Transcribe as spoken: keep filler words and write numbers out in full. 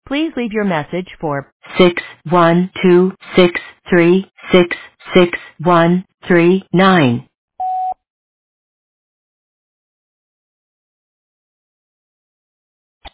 Please leave your message for six one two six three six six one three nine.